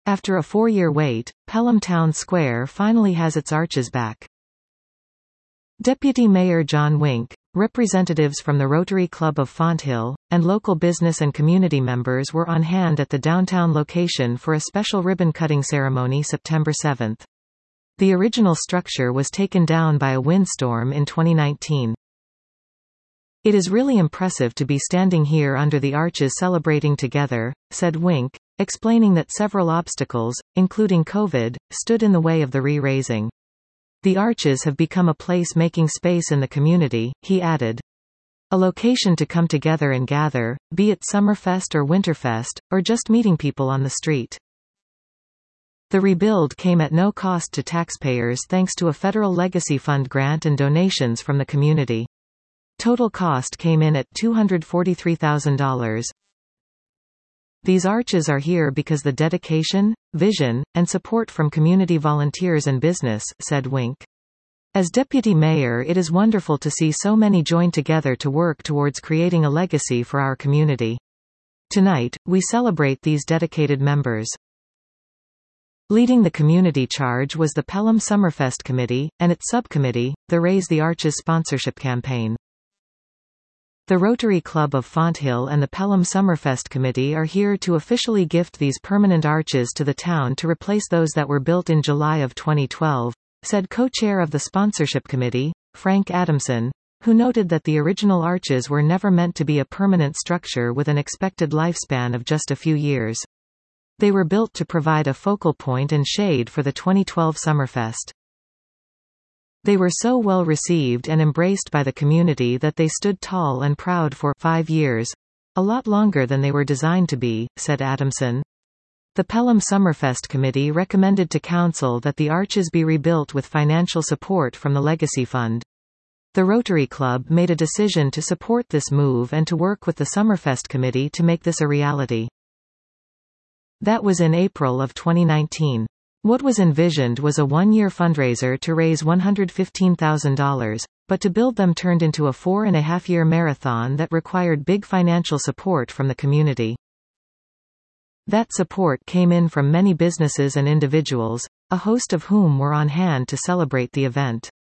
After a 4-year wait, Pelham Town Square finally has its arches back. Deputy Mayor John Wink, representatives from the Rotary Club of Fonthill, and local business and community members were on hand at the downtown location for a special ribbon-cutting ceremony September 7. The original structure was taken down by a windstorm in 2019. "It is really impressive to be standing here under the arches celebrating together," said Wink, explaining that several obstacles, including COVID, stood in the way of the re-raising. "The arches have become a place making space in the community," he added. "A location to come together and gather, be it Summerfest or Winterfest, or just meeting people on the street." The rebuild came at no cost to taxpayers thanks to a federal legacy fund grant and donations from the community. Total cost came in at $243,000. "These arches are here because the dedication, vision, and support from community volunteers and business," said Wink. "As deputy mayor, it is wonderful to see so many join together to work towards creating a legacy for our community. Tonight, we celebrate these dedicated members." Leading the community charge was the Pelham Summerfest Committee, and its subcommittee, the Raise the Arches sponsorship campaign. The Rotary Club of Fonthill and the Pelham Summerfest Committee are here to officially gift these permanent arches to the town to replace those that were built in July of 2012, said co-chair of the sponsorship committee, Frank Adamson, who noted that the original arches were never meant to be a permanent structure with an expected lifespan of just a few years. They were built to provide a focal point and shade for the 2012 Summerfest. "They were so well received and embraced by the community that they stood tall and proud for 5 years. A lot longer than they were designed to be," said Adamson. The Pelham Summerfest Committee recommended to Council that the arches be rebuilt with financial support from the Legacy Fund. The Rotary Club made a decision to support this move and to work with the Summerfest Committee to make this a reality. That was in April of 2019. What was envisioned was a 1-year fundraiser to raise $115,000, but to build them turned into a 4.5-year marathon that required big financial support from the community. That support came in from many businesses and individuals, a host of whom were on hand to celebrate the event.